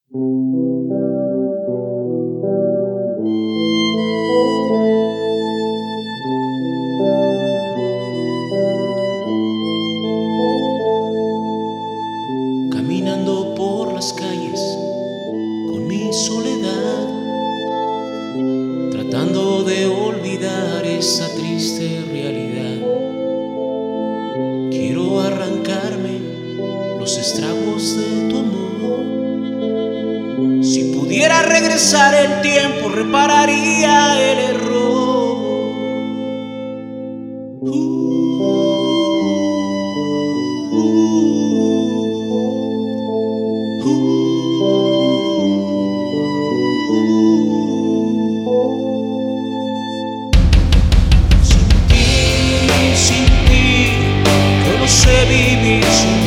Caminando por las calles con mi soledad, tratando de olvidar esa triste realidad. Quiero arrancarme los estragos de tu amor. Si pudiera regresar el tiempo, repararía el error. Sin ti, yo no sé vivir sin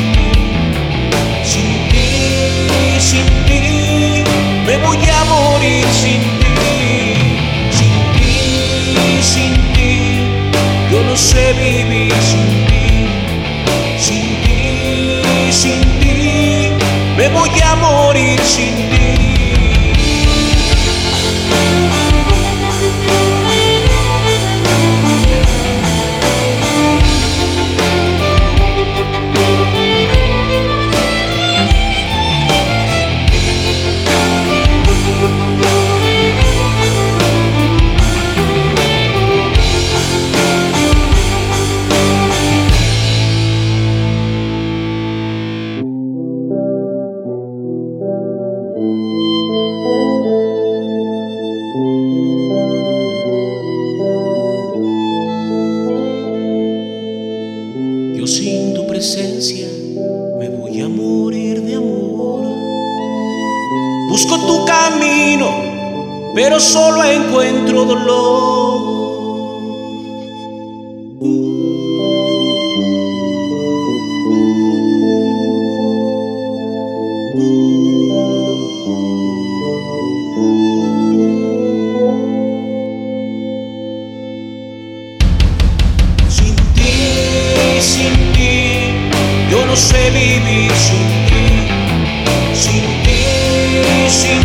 ti. Sin ti, me voy a morir sin ti. Sin ti, yo no sé vivir sin ti. Sin ti, me voy a morir sin ti. Yo sin tu presencia me voy a morir de amor. Busco tu camino, pero solo encuentro dolor. Sin ti, yo no sé vivir sin ti. Sin